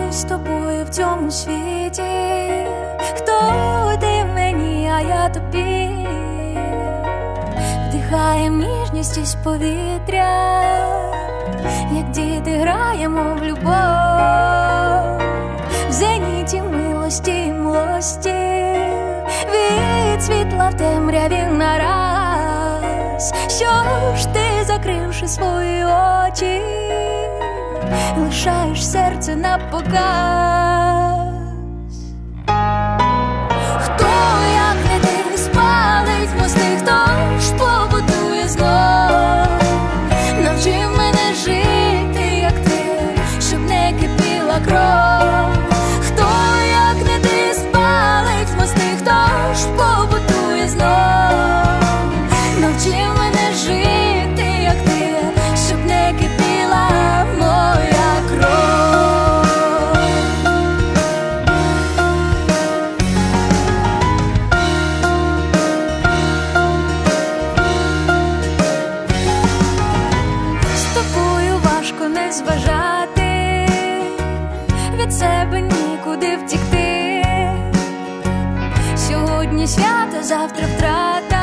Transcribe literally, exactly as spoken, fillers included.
з тобою в цьому світі. Хто ти мені, а я тобі. Вдихаєм ніжність із повітря, як діти граємо в любов. В зеніті милості і млості, від світла в темряві нараз. Що ж ти, закривши свої очі, лишаєш серце на показ? Хто, як не ти, спалить мости, хто ж побудує знов? Навчи мене жити, як ти, щоб не кипіла кров. Хто, як не ти, спалить мости, хто ж побудує знов? Навчи мене жити, як ти, щоб не кипіла моя кров. З тобою важко не зважати, від себе нікуди втікти. Сьогодні свято, завтра втрата.